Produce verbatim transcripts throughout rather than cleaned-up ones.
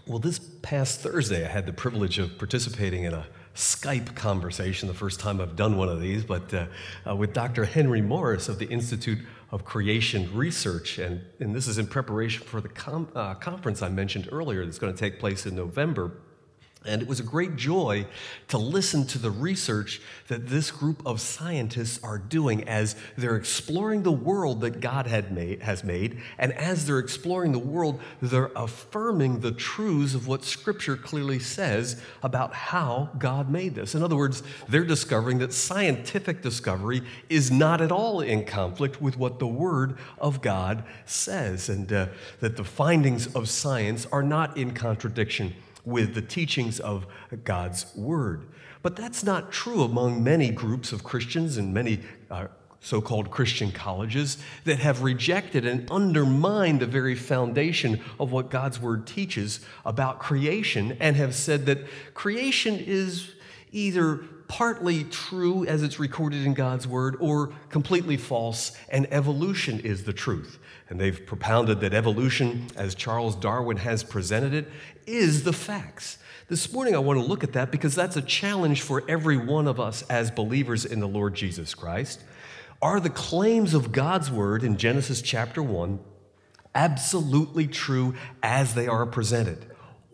Well, this past Thursday, I had the privilege of participating in a Skype conversation, the first time I've done one of these, but uh, uh, with Doctor Henry Morris of the Institute of Creation Research. And, and this is in preparation for the com- uh, conference I mentioned earlier that's going to take place in November. And it was a great joy to listen to the research that this group of scientists are doing as they're exploring the world that God had made, has made. And as they're exploring the world, they're affirming the truths of what Scripture clearly says about how God made this. In other words, they're discovering that scientific discovery is not at all in conflict with what the Word of God says, and uh, that the findings of science are not in contradiction with the teachings of God's Word. But that's not true among many groups of Christians and many uh, so-called Christian colleges that have rejected and undermined the very foundation of what God's Word teaches about creation and have said that creation is either partly true as it's recorded in God's Word or completely false, and evolution is the truth. And they've propounded that evolution, as Charles Darwin has presented it, is the facts. This morning I want to look at that because that's a challenge for every one of us as believers in the Lord Jesus Christ. Are the claims of God's Word in Genesis chapter one absolutely true as they are presented?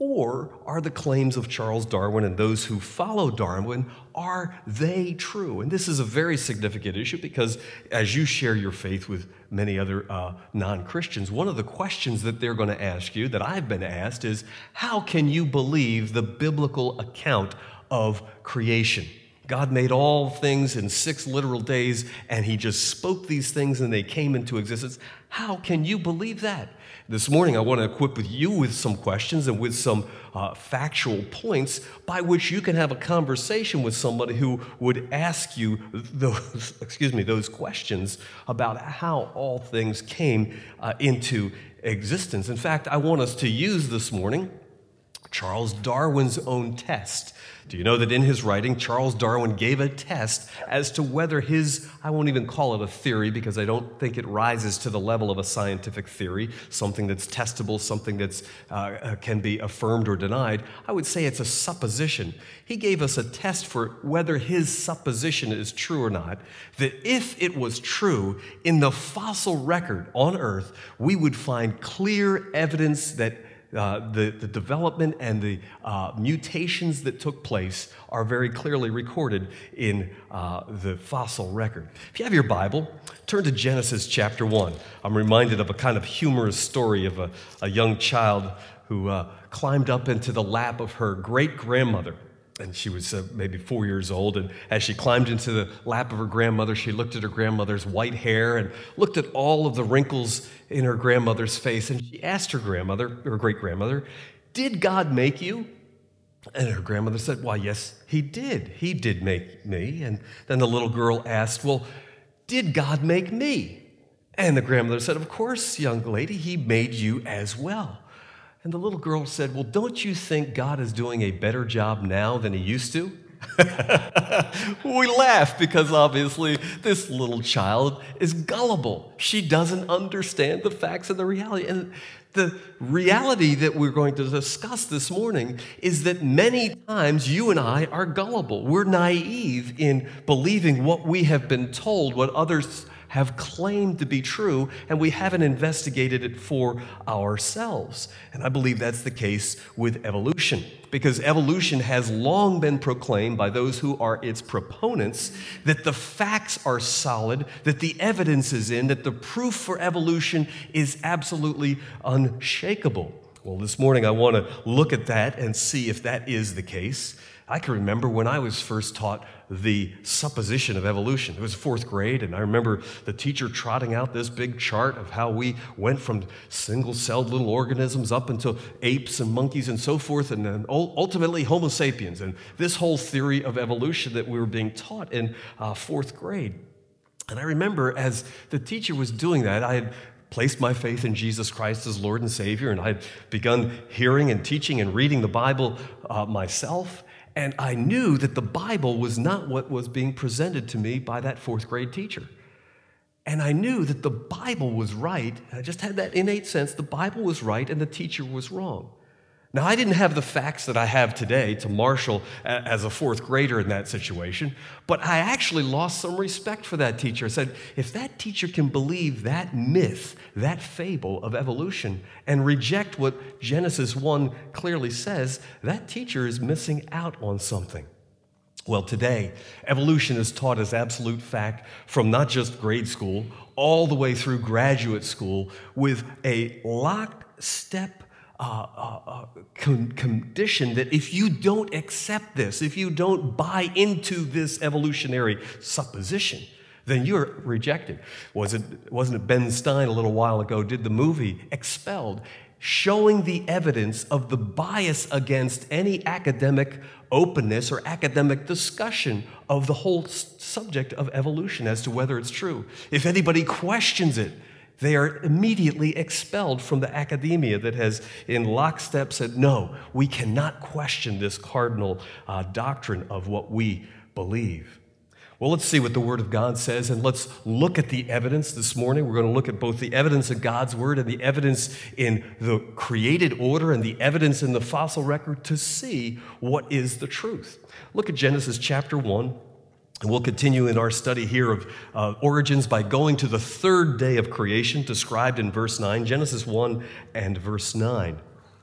Or are the claims of Charles Darwin and those who follow Darwin, are they true? And this is a very significant issue because as you share your faith with many other uh, non-Christians, one of the questions that they're going to ask you, that I've been asked, is how can you believe the biblical account of creation? God made all things in six literal days, and he just spoke these things and they came into existence. How can you believe that? This morning, I want to equip with you with some questions and with some uh, factual points by which you can have a conversation with somebody who would ask you those, excuse me, those questions about how all things came uh, into existence. In fact, I want us to use this morning Charles Darwin's own test. Do you know that in his writing, Charles Darwin gave a test as to whether his, I won't even call it a theory because I don't think it rises to the level of a scientific theory, something that's testable, something that uh, can be affirmed or denied. I would say it's a supposition. He gave us a test for whether his supposition is true or not, that if it was true, in the fossil record on Earth, we would find clear evidence that Uh, the, the development and the uh, mutations that took place are very clearly recorded in uh, the fossil record. If you have your Bible, turn to Genesis chapter one. I'm reminded of a kind of humorous story of a, a young child who uh, climbed up into the lap of her great-grandmother. And she was uh, maybe four years old, and as she climbed into the lap of her grandmother, she looked at her grandmother's white hair and looked at all of the wrinkles in her grandmother's face, and she asked her grandmother, her great-grandmother, "Did God make you?" And her grandmother said, "Why, yes, he did. He did make me." And then the little girl asked, "Well, did God make me?" And the grandmother said, "Of course, young lady, he made you as well." And the little girl said, "Well, don't you think God is doing a better job now than he used to?" We laugh because obviously this little child is gullible. She doesn't understand the facts and the reality. And the reality that we're going to discuss this morning is that many times you and I are gullible. We're naive in believing what we have been told, what others have claimed to be true, and we haven't investigated it for ourselves. And I believe that's the case with evolution, because evolution has long been proclaimed by those who are its proponents that the facts are solid, that the evidence is in, that the proof for evolution is absolutely unshakable. Well, this morning I want to look at that and see if that is the case. I can remember when I was first taught the supposition of evolution. It was fourth grade, and I remember the teacher trotting out this big chart of how we went from single-celled little organisms up into apes and monkeys and so forth, and then ultimately Homo sapiens, and this whole theory of evolution that we were being taught in uh, fourth grade. And I remember as the teacher was doing that, I had placed my faith in Jesus Christ as Lord and Savior, and I had begun hearing and teaching and reading the Bible uh, myself. And I knew that the Bible was not what was being presented to me by that fourth grade teacher. And I knew that the Bible was right. I just had that innate sense the Bible was right and the teacher was wrong. Now, I didn't have the facts that I have today to marshal as a fourth grader in that situation, but I actually lost some respect for that teacher. I said, if that teacher can believe that myth, that fable of evolution, and reject what Genesis one clearly says, that teacher is missing out on something. Well, today, evolution is taught as absolute fact from not just grade school, all the way through graduate school with a lockstep Uh, uh, uh, con- condition that if you don't accept this, if you don't buy into this evolutionary supposition, then you're rejected. Was it, wasn't it Ben Stein a little while ago did the movie Expelled, showing the evidence of the bias against any academic openness or academic discussion of the whole s- subject of evolution as to whether it's true. If anybody questions it, they are immediately expelled from the academia that has in lockstep said, no, we cannot question this cardinal uh, doctrine of what we believe. Well, let's see what the Word of God says, and let's look at the evidence this morning. We're going to look at both the evidence in God's Word and the evidence in the created order and the evidence in the fossil record to see what is the truth. Look at Genesis chapter one. And we'll continue in our study here of uh, origins by going to the third day of creation described in verse nine, Genesis one and verse nine.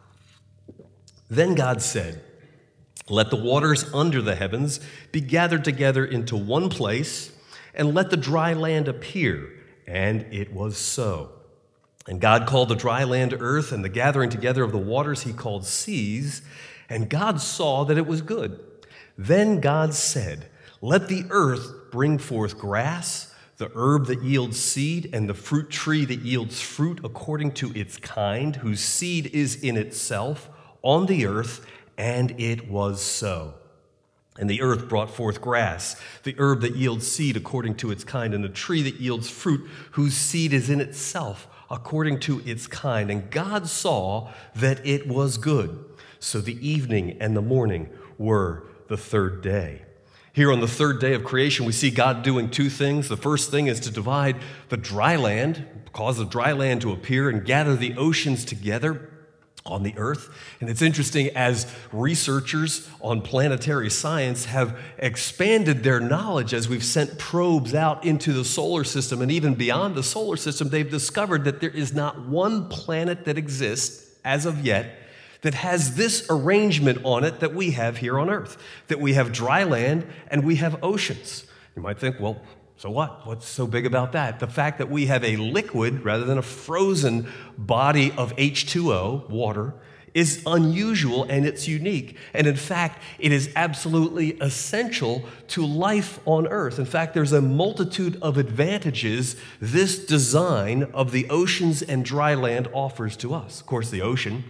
Then God said, let the waters under the heavens be gathered together into one place, and let the dry land appear. And it was so. And God called the dry land earth, and the gathering together of the waters he called seas. And God saw that it was good. Then God said, let the earth bring forth grass, the herb that yields seed, and the fruit tree that yields fruit according to its kind, whose seed is in itself on the earth, and it was so. And the earth brought forth grass, the herb that yields seed according to its kind, and the tree that yields fruit, whose seed is in itself according to its kind. And God saw that it was good. So the evening and the morning were the third day. Here on the third day of creation, we see God doing two things. The first thing is to divide the dry land, cause the dry land to appear, and gather the oceans together on the earth. And it's interesting, as researchers on planetary science have expanded their knowledge as we've sent probes out into the solar system and even beyond the solar system, they've discovered that there is not one planet that exists as of yet that has this arrangement on it that we have here on Earth, that we have dry land and we have oceans. You might think, well, so what? What's so big about that? The fact that we have a liquid rather than a frozen body of H two O, water, is unusual and it's unique. And in fact, it is absolutely essential to life on Earth. In fact, there's a multitude of advantages this design of the oceans and dry land offers to us. Of course, the ocean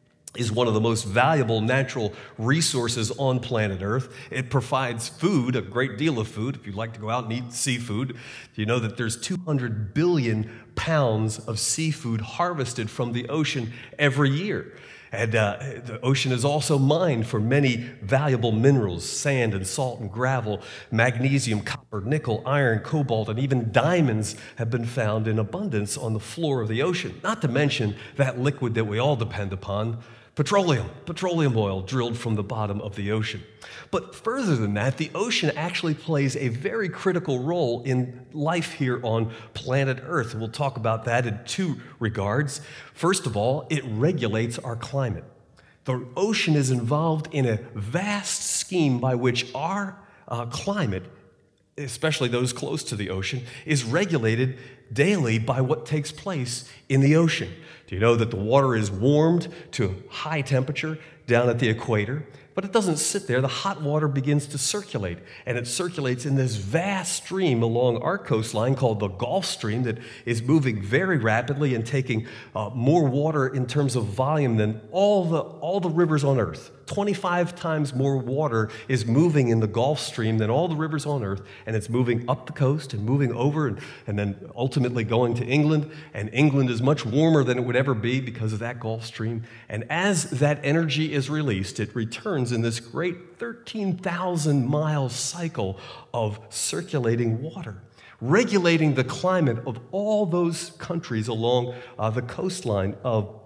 is one of the most valuable natural resources on planet Earth. It provides food, a great deal of food. If you like to go out and eat seafood, you know that there's two hundred billion pounds of seafood harvested from the ocean every year. And uh, the ocean is also mined for many valuable minerals, sand and salt and gravel, magnesium, copper, nickel, iron, cobalt, and even diamonds have been found in abundance on the floor of the ocean. Not to mention that liquid that we all depend upon, petroleum, petroleum oil drilled from the bottom of the ocean. But further than that, the ocean actually plays a very critical role in life here on planet Earth. We'll talk about that in two regards. First of all, it regulates our climate. The ocean is involved in a vast scheme by which our uh, climate, especially those close to the ocean, is regulated daily by what takes place in the ocean. Do you know that the water is warmed to high temperature down at the equator? But it doesn't sit there. The hot water begins to circulate, and it circulates in this vast stream along our coastline called the Gulf Stream that is moving very rapidly and taking uh, more water in terms of volume than all the, all the rivers on Earth. twenty-five times more water is moving in the Gulf Stream than all the rivers on Earth, and it's moving up the coast and moving over and, and then ultimately going to England. And England is much warmer than it would ever be because of that Gulf Stream. And as that energy is released, it returns in this great thirteen thousand mile cycle of circulating water, regulating the climate of all those countries along uh, the coastline of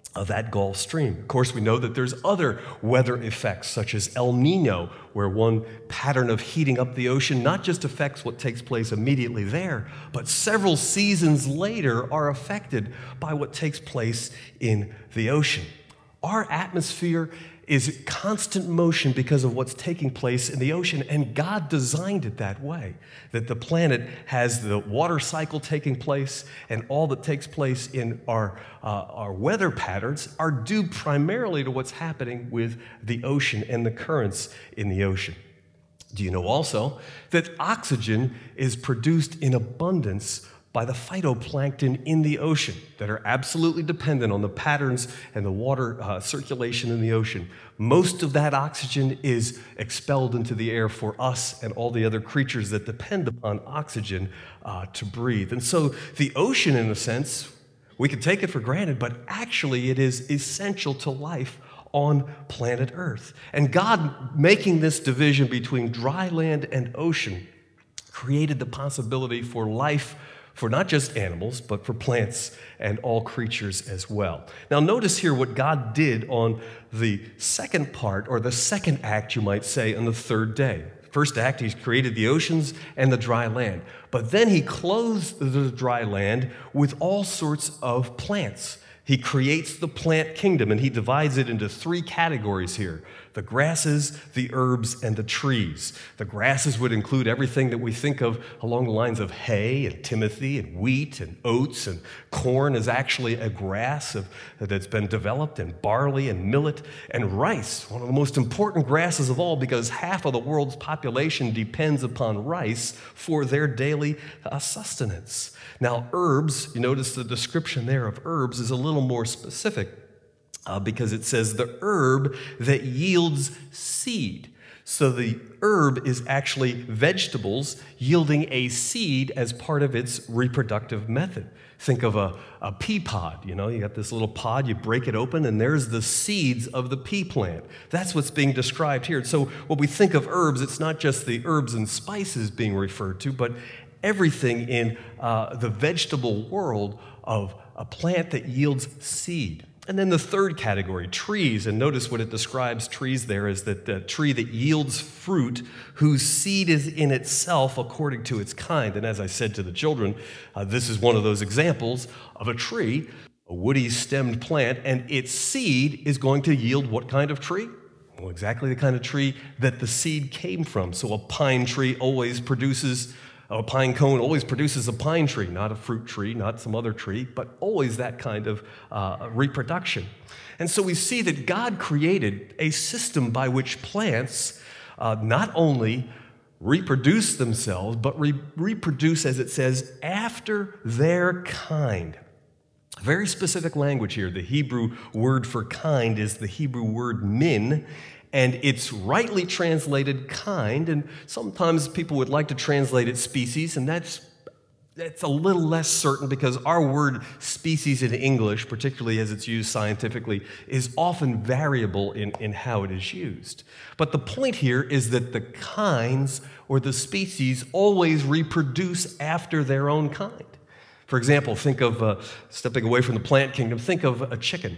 of that Gulf Stream. Of course, we know that there's other weather effects, such as El Nino, where one pattern of heating up the ocean not just affects what takes place immediately there, but several seasons later are affected by what takes place in the ocean. Our atmosphere is constant motion because of what's taking place in the ocean, and God designed it that way, that the planet has the water cycle taking place, and all that takes place in our, uh, our weather patterns are due primarily to what's happening with the ocean and the currents in the ocean. Do you know also that oxygen is produced in abundance by the phytoplankton in the ocean that are absolutely dependent on the patterns and the water uh, circulation in the ocean? Most of that oxygen is expelled into the air for us and all the other creatures that depend upon oxygen uh, to breathe. And so the ocean, in a sense, we can take it for granted, but actually it is essential to life on planet Earth. And God, making this division between dry land and ocean, created the possibility for life for not just animals, but for plants and all creatures as well. Now notice here what God did on the second part, or the second act, you might say, on the third day. First act, he created the oceans and the dry land. But then he clothes the dry land with all sorts of plants. He creates the plant kingdom, and he divides it into three categories here: the grasses, the herbs, and the trees. The grasses would include everything that we think of along the lines of hay and timothy and wheat and oats, and corn is actually a grass of, that's been developed, and barley and millet and rice, one of the most important grasses of all, because half of the world's population depends upon rice for their daily uh, sustenance. Now, herbs, you notice the description there of herbs is a little more specific uh, because it says the herb that yields seed. So the herb is actually vegetables yielding a seed as part of its reproductive method. Think of a, a pea pod. You know, you got this little pod, you break it open, and there's the seeds of the pea plant. That's what's being described here. So when we think of herbs, it's not just the herbs and spices being referred to, but everything in uh, the vegetable world of a plant that yields seed. And then the third category, trees, and notice what it describes trees there is that the tree that yields fruit whose seed is in itself according to its kind. And as I said to the children, uh, this is one of those examples of a tree, a woody stemmed plant, and its seed is going to yield what kind of tree? Well, exactly the kind of tree that the seed came from. So a pine tree always produces A pine cone always produces a pine tree, not a fruit tree, not some other tree, but always that kind of uh, reproduction. And so we see that God created a system by which plants uh, not only reproduce themselves, but re- reproduce, as it says, after their kind. Very specific language here. The Hebrew word for kind is the Hebrew word min, and it's rightly translated kind, and sometimes people would like to translate it species, and that's that's a little less certain because our word species in English, particularly as it's used scientifically, is often variable in, in how it is used. But the point here is that the kinds or the species always reproduce after their own kind. For example, think of, uh, stepping away from the plant kingdom, think of a chicken.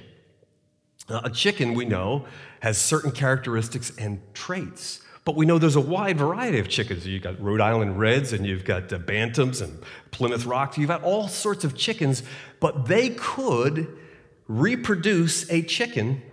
Uh, a chicken, we know, has certain characteristics and traits, but we know there's a wide variety of chickens. You've got Rhode Island Reds, and you've got uh, Bantams and Plymouth Rocks. You've got all sorts of chickens, but they could reproduce a chicken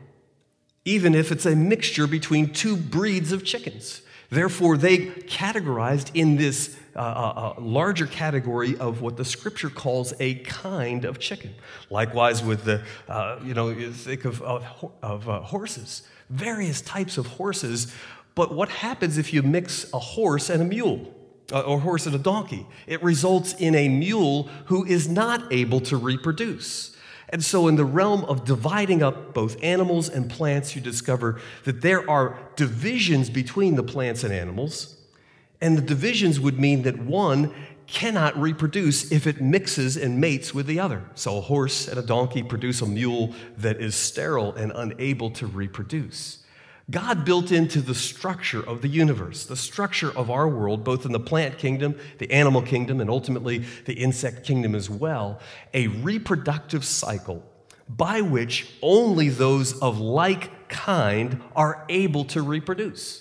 even if it's a mixture between two breeds of chickens. Therefore, they categorized in this uh, uh, larger category of what the Scripture calls a kind of chicken. Likewise, with the, uh, you know, you think of, of, of uh, horses, various types of horses. But what happens if you mix a horse and a mule, uh, or a horse and a donkey? It results in a mule who is not able to reproduce. And so in the realm of dividing up both animals and plants, you discover that there are divisions between the plants and animals, and the divisions would mean that one cannot reproduce if it mixes and mates with the other. So a horse and a donkey produce a mule that is sterile and unable to reproduce. God built into the structure of the universe, the structure of our world, both in the plant kingdom, the animal kingdom, and ultimately the insect kingdom as well, a reproductive cycle by which only those of like kind are able to reproduce.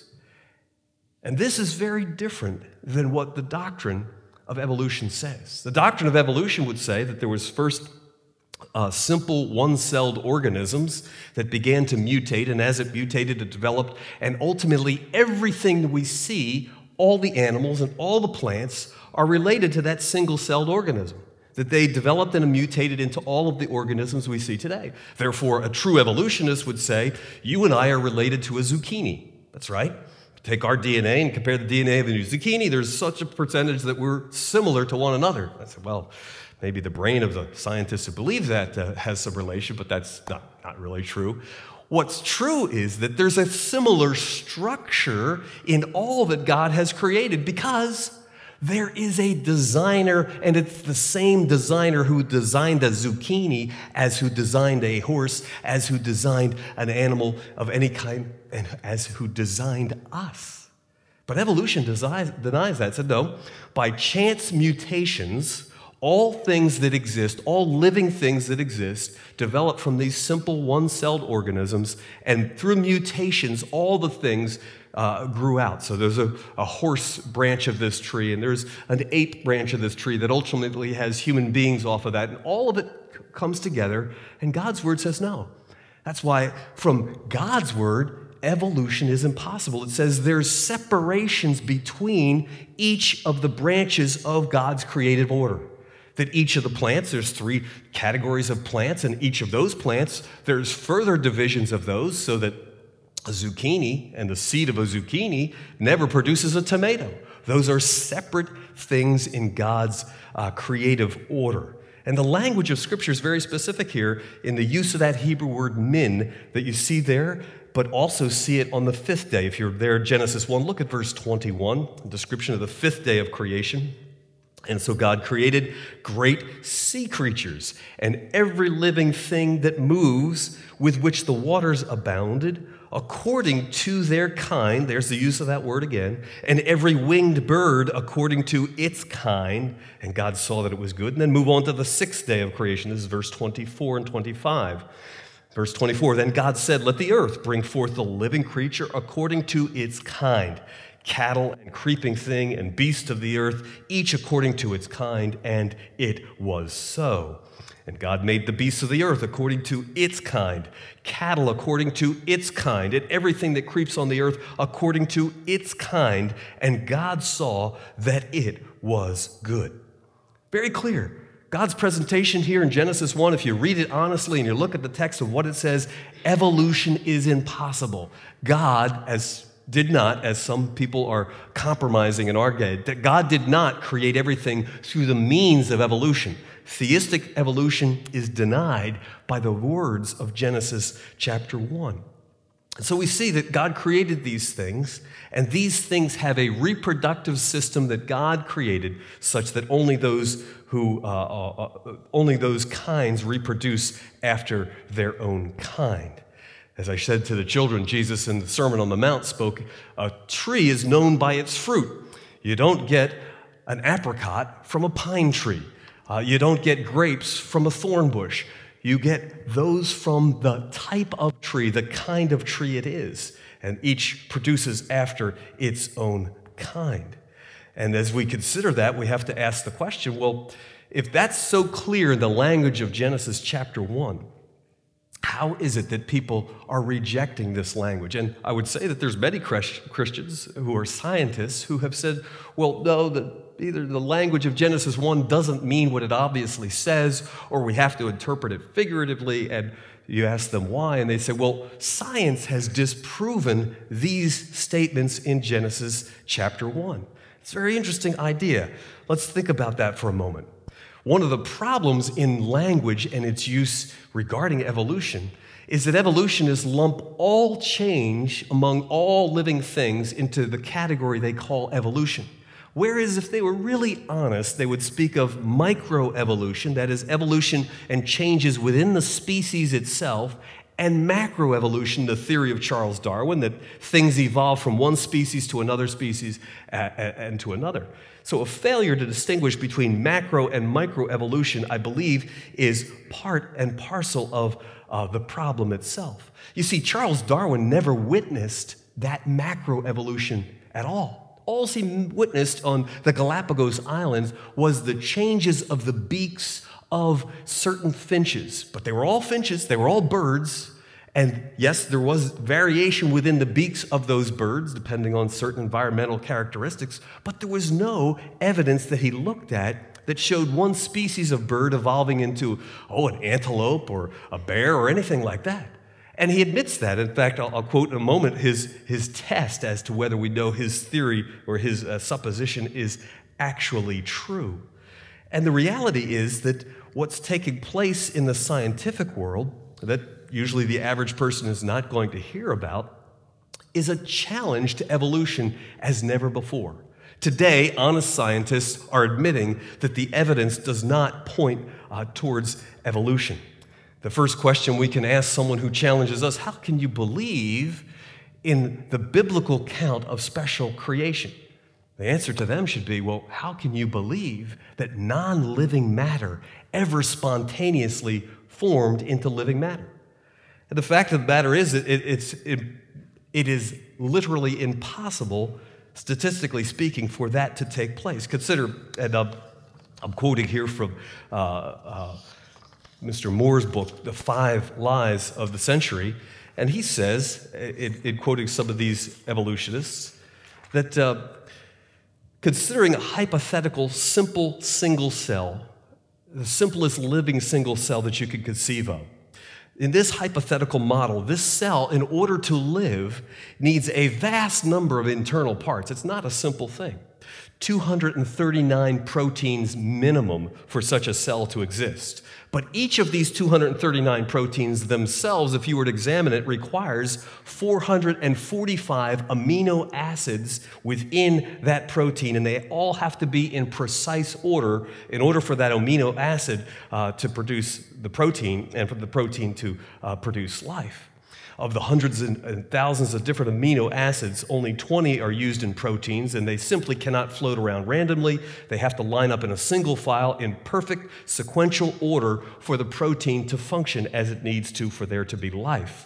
And this is very different than what the doctrine of evolution says. The doctrine of evolution would say that there was first uh, simple one-celled organisms that began to mutate, and as it mutated, it developed, and ultimately everything we see, all the animals and all the plants, are related to that single-celled organism, that they developed and mutated into all of the organisms we see today. Therefore, a true evolutionist would say, you and I are related to a zucchini. That's right. Take our D N A and compare the D N A of the zucchini, there's such a percentage that we're similar to one another. I said, well, maybe the brain of the scientist who believes that uh, has some relation, but that's not, not really true. What's true is that there's a similar structure in all that God has created because there is a designer, and it's the same designer who designed a zucchini as who designed a horse, as who designed an animal of any kind, and as who designed us. But evolution denies, denies that. It said, no, by chance mutations, all things that exist, all living things that exist, develop from these simple one-celled organisms, and through mutations, all the things Uh, grew out. So there's a, a horse branch of this tree, and there's an ape branch of this tree that ultimately has human beings off of that, and all of it c- comes together, and God's word says no. That's why from God's word, evolution is impossible. It says there's separations between each of the branches of God's creative order. That each of the plants, there's three categories of plants, and each of those plants, there's further divisions of those, so that a zucchini and the seed of a zucchini never produces a tomato. Those are separate things in God's uh, creative order. And the language of Scripture is very specific here in the use of that Hebrew word min that you see there, but also see it on the fifth day. If you're there, Genesis one, look at verse twenty-one, a description of the fifth day of creation. And so God created great sea creatures and every living thing that moves, with which the waters abounded, according to their kind, there's the use of that word again, and every winged bird according to its kind, and God saw that it was good. And then move on to the sixth day of creation. This is verse twenty-four and twenty-five. Verse twenty-four, then God said, let the earth bring forth the living creature according to its kind, cattle and creeping thing and beast of the earth, each according to its kind, and it was so. And God made the beasts of the earth according to its kind, cattle according to its kind, and everything that creeps on the earth according to its kind. And God saw that it was good. Very clear. God's presentation here in Genesis one, if you read it honestly and you look at the text of what it says, evolution is impossible. God, as did not, as some people are compromising and arguing, that God did not create everything through the means of evolution. Theistic evolution is denied by the words of Genesis chapter one. And so we see that God created these things, and these things have a reproductive system that God created such that only those who, uh, uh, only those kinds reproduce after their own kind. As I said to the children, Jesus in the Sermon on the Mount spoke, a tree is known by its fruit. You don't get an apricot from a pine tree. Uh, you don't get grapes from a thorn bush. You get those from the type of tree, the kind of tree it is. And each produces after its own kind. And as we consider that, we have to ask the question, well, if that's so clear in the language of Genesis chapter one, how is it that people are rejecting this language? And I would say that there's many Christians who are scientists who have said, well, no, the, either the language of Genesis one doesn't mean what it obviously says, or we have to interpret it figuratively. And you ask them why, and they say, well, science has disproven these statements in Genesis chapter one. It's a very interesting idea. Let's think about that for a moment. One of the problems in language and its use regarding evolution is that evolutionists lump all change among all living things into the category they call evolution. Whereas if they were really honest, they would speak of microevolution, that is, evolution and changes within the species itself, and macroevolution, the theory of Charles Darwin, that things evolve from one species to another species and to another. So a failure to distinguish between macro and microevolution, I believe, is part and parcel of uh, the problem itself. You see, Charles Darwin never witnessed that macroevolution at all. All he witnessed on the Galapagos Islands was the changes of the beaks of certain finches. But they were all finches, they were all birds, and yes, there was variation within the beaks of those birds, depending on certain environmental characteristics, but there was no evidence that he looked at that showed one species of bird evolving into, oh, an antelope or a bear or anything like that. And he admits that. In fact, I'll, I'll quote in a moment his, his test as to whether we know his theory or his uh, supposition is actually true. And the reality is that what's taking place in the scientific world, that usually the average person is not going to hear about, is a challenge to evolution as never before. Today, honest scientists are admitting that the evidence does not point uh, towards evolution. The first question we can ask someone who challenges us, how can you believe in the biblical count of special creation? The answer to them should be, well, how can you believe that non-living matter ever spontaneously formed into living matter? And the fact of the matter is that it, it's, it, it is literally impossible, statistically speaking, for that to take place. Consider, and I'm, I'm quoting here from uh, uh, Mister Moore's book, The Five Lies of the Century, and he says, in, in quoting some of these evolutionists, that uh, considering a hypothetical simple single cell, the simplest living single cell that you could conceive of, in this hypothetical model, this cell, in order to live, needs a vast number of internal parts. It's not a simple thing. two hundred thirty-nine proteins minimum for such a cell to exist. But each of these two hundred thirty-nine proteins themselves, if you were to examine it, requires four hundred forty-five amino acids within that protein, and they all have to be in precise order in order for that amino acid uh, to produce the protein and for the protein to uh, produce life. Of the hundreds and thousands of different amino acids, only twenty are used in proteins, and they simply cannot float around randomly. They have to line up in a single file in perfect sequential order for the protein to function as it needs to for there to be life.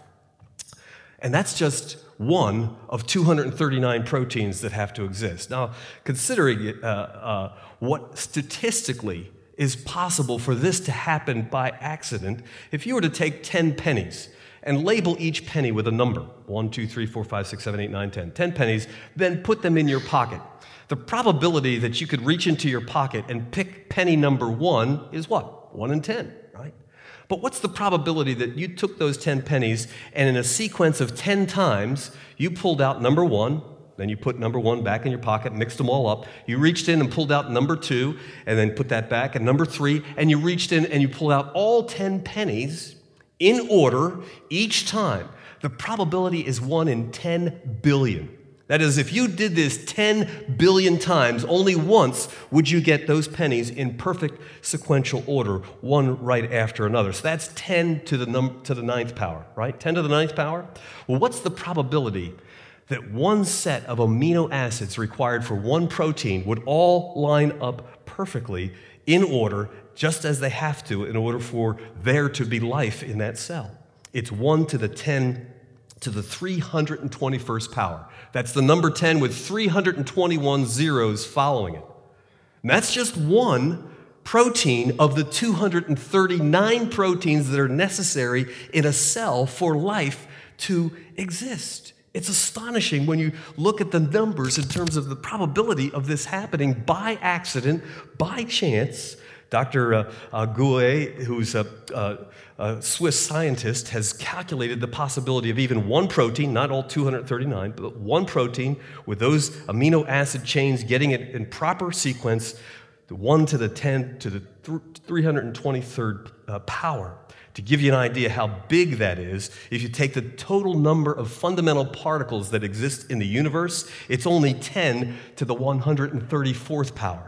And that's just one of two hundred thirty-nine proteins that have to exist. Now, considering uh, uh, what statistically is possible for this to happen by accident, if you were to take ten pennies, and label each penny with a number, one, two, three, four, five, six, seven, eight, nine, ten, ten pennies, then put them in your pocket. The probability that you could reach into your pocket and pick penny number one is what? One in ten, right? But what's the probability that you took those ten pennies and in a sequence of ten times, you pulled out number one, then you put number one back in your pocket, mixed them all up, you reached in and pulled out number two, and then put that back, and number three, and you reached in and you pulled out all ten pennies in order each time. The probability is one in ten billion. That is, if you did this ten billion times, only once would you get those pennies in perfect sequential order, one right after another. So that's ten to the num- to the ninth power, right? ten to the ninth power? Well, what's the probability that one set of amino acids required for one protein would all line up perfectly in order, just as they have to in order for there to be life in that cell? It's one to the ten to the three hundred twenty-first power. That's the number ten with three hundred twenty-one zeros following it. And that's just one protein of the two hundred thirty-nine proteins that are necessary in a cell for life to exist. It's astonishing when you look at the numbers in terms of the probability of this happening by accident, by chance. Doctor Uh, uh, Gouet, who's a, a, a Swiss scientist, has calculated the possibility of even one protein, not all two hundred thirty-nine, but one protein with those amino acid chains getting it in proper sequence, the one to the ten to the three hundred twenty-third uh, power. To give you an idea how big that is, if you take the total number of fundamental particles that exist in the universe, it's only ten to the one hundred thirty-fourth power.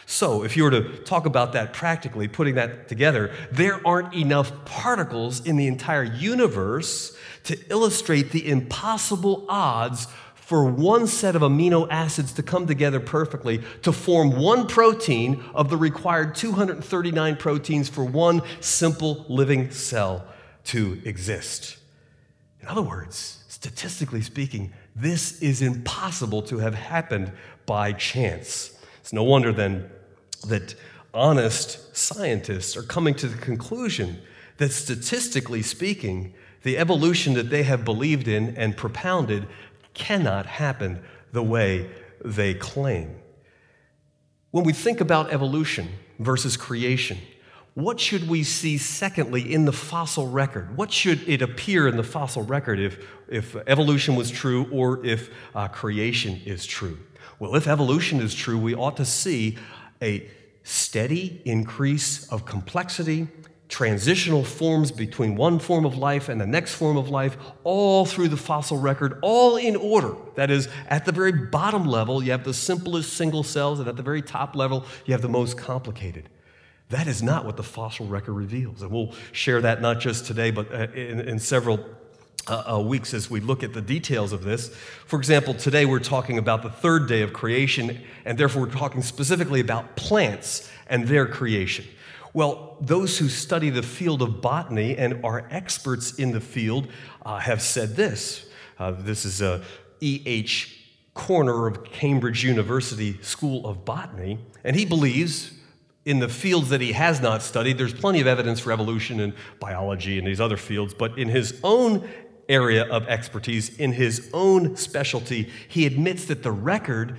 So, if you were to talk about that practically, putting that together, there aren't enough particles in the entire universe to illustrate the impossible odds for one set of amino acids to come together perfectly to form one protein of the required two hundred thirty-nine proteins for one simple living cell to exist. In other words, statistically speaking, this is impossible to have happened by chance. It's no wonder then that honest scientists are coming to the conclusion that statistically speaking, the evolution that they have believed in and propounded cannot happen the way they claim. When we think about evolution versus creation, what should we see secondly in the fossil record? What should it appear in the fossil record if, if evolution was true or if uh, creation is true? Well, if evolution is true, we ought to see a steady increase of complexity, transitional forms between one form of life and the next form of life, all through the fossil record, all in order. That is, at the very bottom level, you have the simplest single cells, and at the very top level, you have the most complicated. That is not what the fossil record reveals. And we'll share that not just today, but in, in several uh, uh, weeks as we look at the details of this. For example, today we're talking about the third day of creation, and therefore we're talking specifically about plants and their creation. Well, those who study the field of botany and are experts in the field uh, have said this. Uh, this is uh, E H Corner of Cambridge University School of Botany, and he believes in the fields that he has not studied, there's plenty of evidence for evolution in biology and these other fields, but in his own area of expertise, in his own specialty, he admits that the record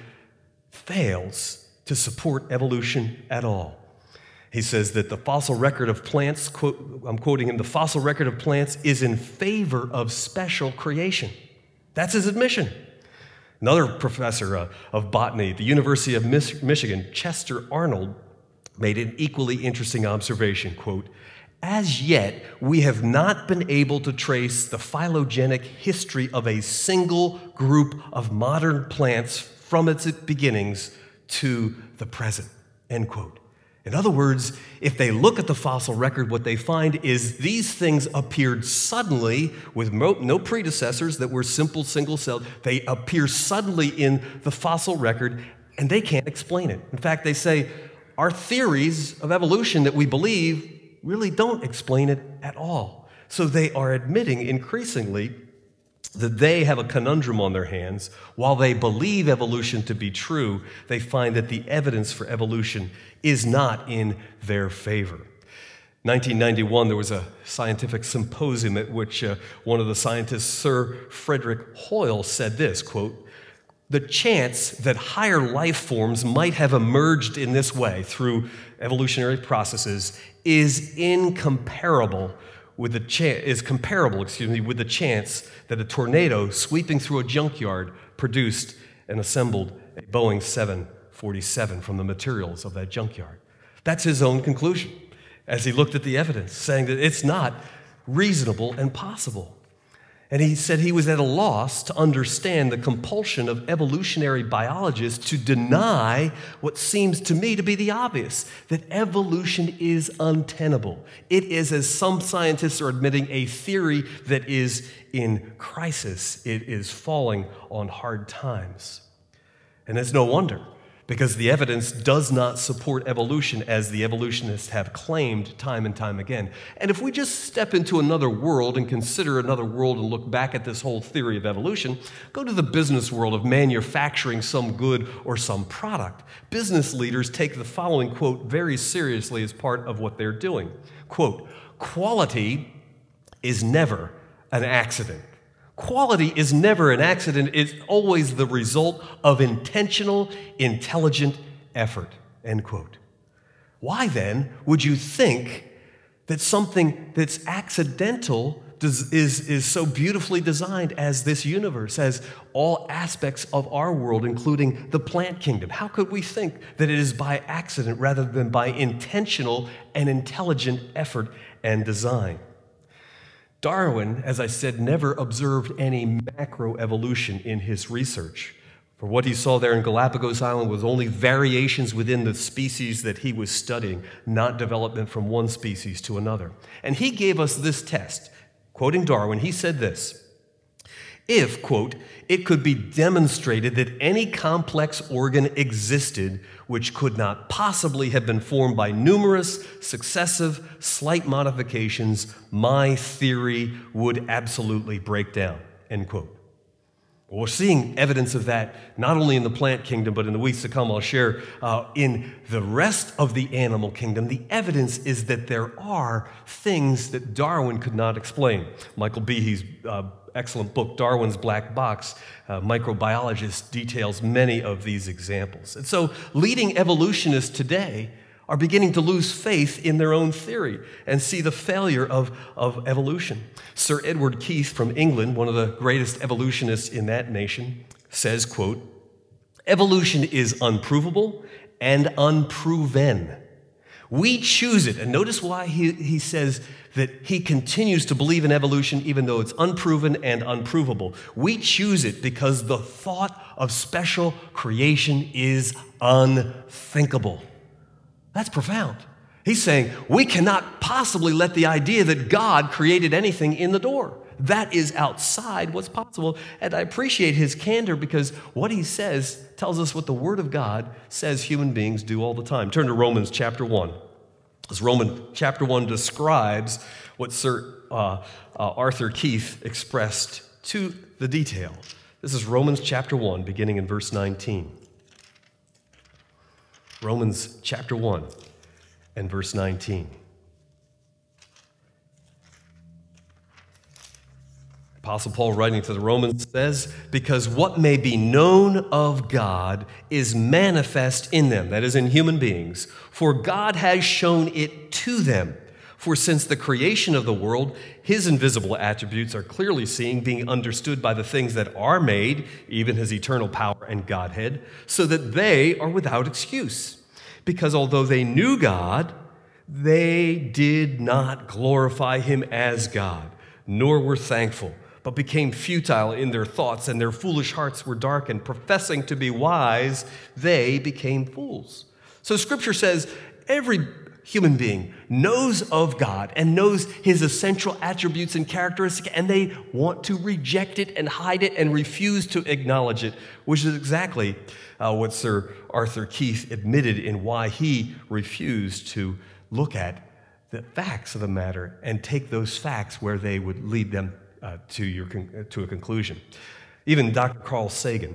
fails to support evolution at all. He says that the fossil record of plants, quote, I'm quoting him, the fossil record of plants is in favor of special creation. That's his admission. Another professor uh, of botany at the University of Mich- Michigan, Chester Arnold, made an equally interesting observation, quote, as yet, we have not been able to trace the phylogenetic history of a single group of modern plants from its beginnings to the present, end quote. In other words, if they look at the fossil record, what they find is these things appeared suddenly with no predecessors that were simple single-celled. They appear suddenly in the fossil record, and they can't explain it. In fact, they say, our theories of evolution that we believe really don't explain it at all. So they are admitting increasingly that they have a conundrum on their hands. While they believe evolution to be true, they find that the evidence for evolution is not in their favor. nineteen ninety-one, there was a scientific symposium at which uh, one of the scientists, Sir Frederick Hoyle, said this, quote, the chance that higher life forms might have emerged in this way through evolutionary processes is incomparable with the cha- is comparable, excuse me, with the chance that a tornado sweeping through a junkyard produced and assembled a Boeing seven forty-seven from the materials of that junkyard. That's his own conclusion as he looked at the evidence, saying that it's not reasonable and possible. And he said he was at a loss to understand the compulsion of evolutionary biologists to deny what seems to me to be the obvious, that evolution is untenable. It is, as some scientists are admitting, a theory that is in crisis. It is falling on hard times. And it's no wonder, because the evidence does not support evolution as the evolutionists have claimed time and time again. And if we just step into another world and consider another world and look back at this whole theory of evolution, go to the business world of manufacturing some good or some product. Business leaders take the following quote very seriously as part of what they're doing. Quote, quality is never an accident. Quality is never an accident. It's always the result of intentional, intelligent effort, end quote. Why then would you think that something that's accidental does, is, is so beautifully designed as this universe, as all aspects of our world, including the plant kingdom? How could we think that it is by accident rather than by intentional and intelligent effort and design? Darwin, as I said, never observed any macroevolution in his research. For what he saw there in Galapagos Island was only variations within the species that he was studying, not development from one species to another. And he gave us this test. Quoting Darwin, he said this: if, quote, it could be demonstrated that any complex organ existed which could not possibly have been formed by numerous, successive, slight modifications, my theory would absolutely break down, end quote. Well, we're seeing evidence of that not only in the plant kingdom, but in the weeks to come, I'll share uh, in the rest of the animal kingdom. The evidence is that there are things that Darwin could not explain. Michael Behe's uh, excellent book, Darwin's Black Box, uh, microbiologist, details many of these examples. And so leading evolutionists today are beginning to lose faith in their own theory and see the failure of, of evolution. Sir Edward Keith from England, one of the greatest evolutionists in that nation, says, quote, evolution is unprovable and unproven. We choose it. And notice why he, he says that he continues to believe in evolution even though it's unproven and unprovable. We choose it because the thought of special creation is unthinkable. That's profound. He's saying we cannot possibly let the idea that God created anything in the door. That is outside what's possible. And I appreciate his candor because what he says tells us what the Word of God says human beings do all the time. Turn to Romans chapter one. As Romans chapter one describes what Sir uh, uh, Arthur Keith expressed to the detail. This is Romans chapter one, beginning in verse nineteen. Romans chapter one and verse nineteen. Apostle Paul, writing to the Romans, says, because what may be known of God is manifest in them, that is, in human beings, for God has shown it to them. For since the creation of the world, his invisible attributes are clearly seen, being understood by the things that are made, even his eternal power and Godhead, so that they are without excuse. Because although they knew God, they did not glorify him as God, nor were thankful, but became futile in their thoughts, and their foolish hearts were darkened. Professing to be wise, they became fools. So Scripture says every human being knows of God and knows his essential attributes and characteristics, and they want to reject it and hide it and refuse to acknowledge it, which is exactly uh, what Sir Arthur Keith admitted in why he refused to look at the facts of the matter and take those facts where they would lead them uh, to, your con- to a conclusion. Even Doctor Carl Sagan,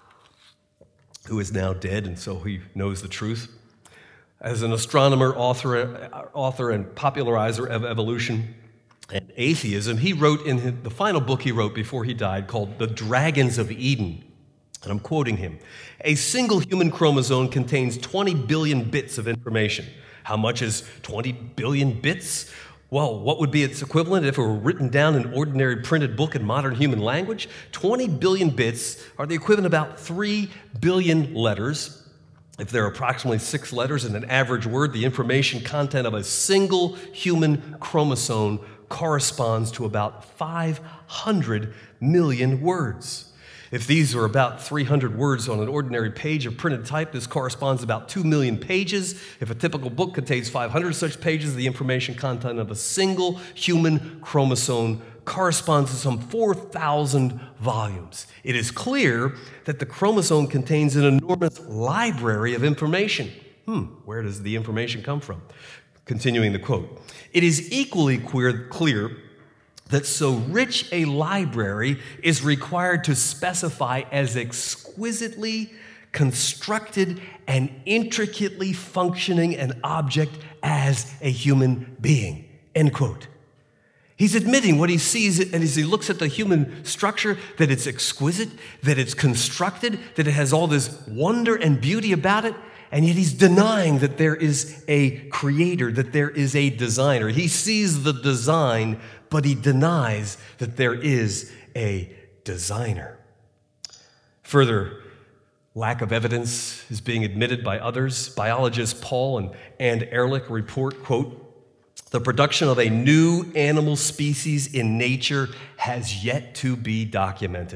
who is now dead, and so he knows the truth, as an astronomer, author, author and popularizer of evolution and atheism, he wrote in his, the final book he wrote before he died called The Dragons of Eden, and I'm quoting him, a single human chromosome contains twenty billion bits of information. How much is twenty billion bits? Well, what would be its equivalent if it were written down in ordinary printed book in modern human language? twenty billion bits are the equivalent of about three billion letters. If there are approximately six letters in an average word, the information content of a single human chromosome corresponds to about five hundred million words. If these are about three hundred words on an ordinary page of printed type, this corresponds to about two million pages. If a typical book contains five hundred such pages, the information content of a single human chromosome corresponds to some four thousand volumes. It is clear that the chromosome contains an enormous library of information. Hmm, where does the information come from? Continuing the quote, it is equally queer, clear that so rich a library is required to specify as exquisitely constructed and intricately functioning an object as a human being, end quote. He's admitting what he sees, and as he looks at the human structure, that it's exquisite, that it's constructed, that it has all this wonder and beauty about it, and yet he's denying that there is a creator, that there is a designer. He sees the design, but he denies that there is a designer. Further, lack of evidence is being admitted by others. Biologists Paul and Ann Ehrlich report, quote, the production of a new animal species in nature has yet to be documented.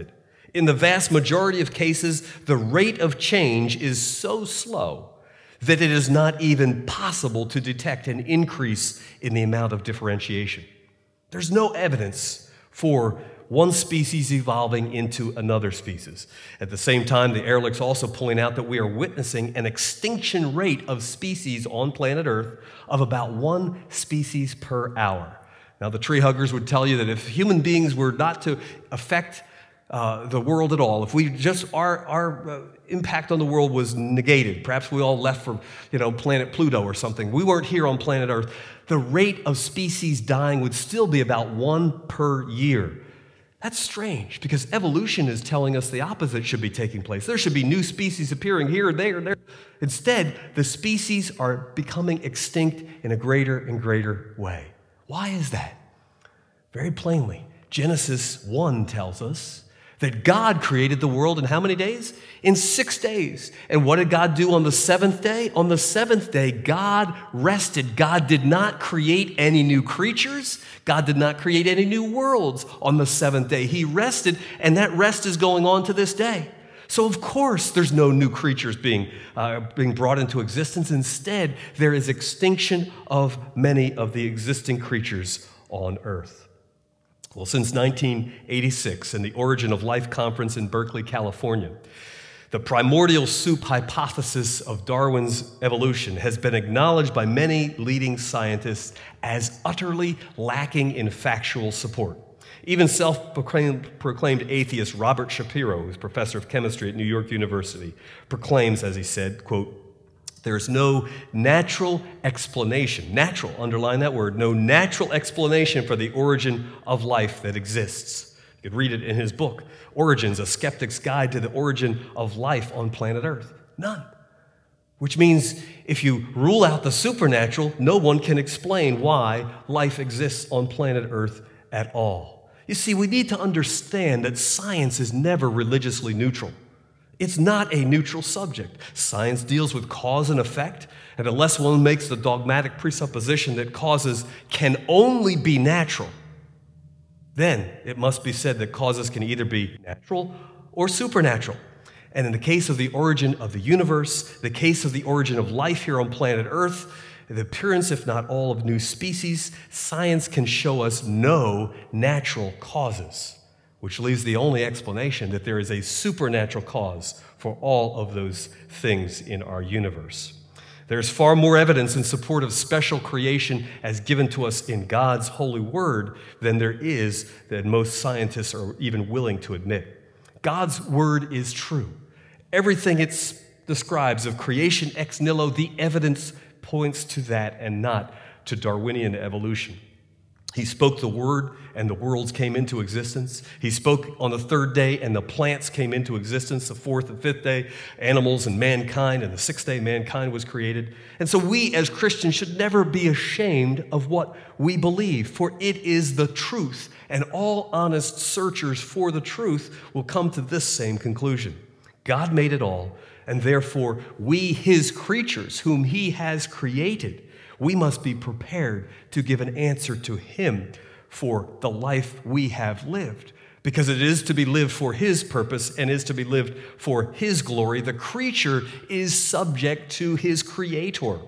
In the vast majority of cases, the rate of change is so slow that it is not even possible to detect an increase in the amount of differentiation. There's no evidence for one species evolving into another species. At the same time, the Ehrlichs also point out that we are witnessing an extinction rate of species on planet Earth of about one species per hour. Now, the tree huggers would tell you that if human beings were not to affect uh, the world at all, if we just, our, our uh, impact on the world was negated, perhaps we all left for, you know, planet Pluto or something, we weren't here on planet Earth, the rate of species dying would still be about one per year. That's strange, because evolution is telling us the opposite should be taking place. There should be new species appearing here and there and there. Instead, the species are becoming extinct in a greater and greater way. Why is that? Very plainly, Genesis one tells us that God created the world in how many days? In six days. And what did God do on the seventh day? On the seventh day, God rested. God did not create any new creatures. God did not create any new worlds on the seventh day. He rested, and that rest is going on to this day. So, of course, there's no new creatures being, uh, being brought into existence. Instead, there is extinction of many of the existing creatures on Earth. Well, since nineteen eighty-six and the Origin of Life conference in Berkeley, California, the primordial soup hypothesis of Darwin's evolution has been acknowledged by many leading scientists as utterly lacking in factual support. Even self-proclaimed proclaimed atheist Robert Shapiro, who's professor of chemistry at New York University, proclaims, as he said, quote, "There is no natural explanation," natural, underline that word, no natural explanation for the origin of life that exists. You could read it in his book, Origins, A Skeptic's Guide to the Origin of Life on Planet Earth. None. Which means if you rule out the supernatural, no one can explain why life exists on planet Earth at all. You see, we need to understand that science is never religiously neutral. It's not a neutral subject. Science deals with cause and effect, and unless one makes the dogmatic presupposition that causes can only be natural, then it must be said that causes can either be natural or supernatural. And in the case of the origin of the universe, the case of the origin of life here on planet Earth, the appearance, if not all, of new species, science can show us no natural causes, which leaves the only explanation that there is a supernatural cause for all of those things in our universe. There's far more evidence in support of special creation as given to us in God's holy word than there is that most scientists are even willing to admit. God's word is true. Everything it describes of creation ex nihilo, the evidence points to that and not to Darwinian evolution. He spoke the word and the worlds came into existence. He spoke on the third day and the plants came into existence. The fourth and fifth day, animals and mankind, and the sixth day, mankind was created. And so we as Christians should never be ashamed of what we believe, for it is the truth, and all honest searchers for the truth will come to this same conclusion. God made it all, and therefore we, his creatures, whom he has created, we must be prepared to give an answer to him for the life we have lived, because it is to be lived for his purpose and is to be lived for his glory. The creature is subject to his creator.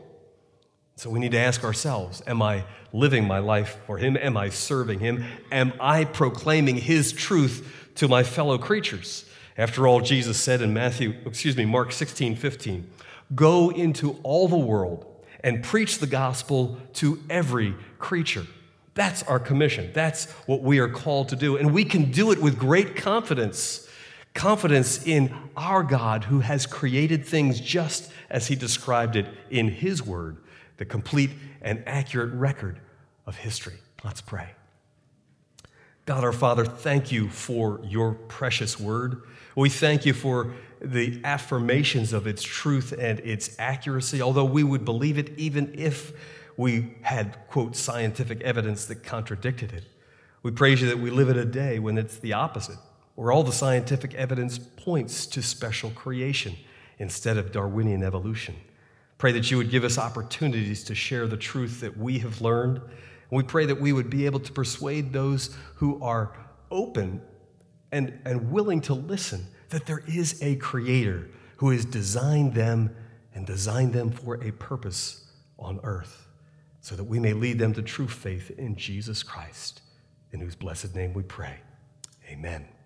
So we need to ask ourselves, am I living my life for him? Am I serving him? Am I proclaiming his truth to my fellow creatures? After all, Jesus said in Matthew, excuse me, Mark sixteen fifteen, "Go into all the world and preach the gospel to every creature." That's our commission. That's what we are called to do. And we can do it with great confidence. Confidence in our God who has created things just as he described it in his word, the complete and accurate record of history. Let's pray. God our Father, thank you for your precious word. We thank you for the affirmations of its truth and its accuracy, although we would believe it even if we had, quote, scientific evidence that contradicted it. We praise you that we live in a day when it's the opposite, where all the scientific evidence points to special creation instead of Darwinian evolution. Pray that you would give us opportunities to share the truth that we have learned. And we pray that we would be able to persuade those who are open and, and willing to listen that there is a creator who has designed them and designed them for a purpose on earth, so that we may lead them to true faith in Jesus Christ, in whose blessed name we pray. Amen.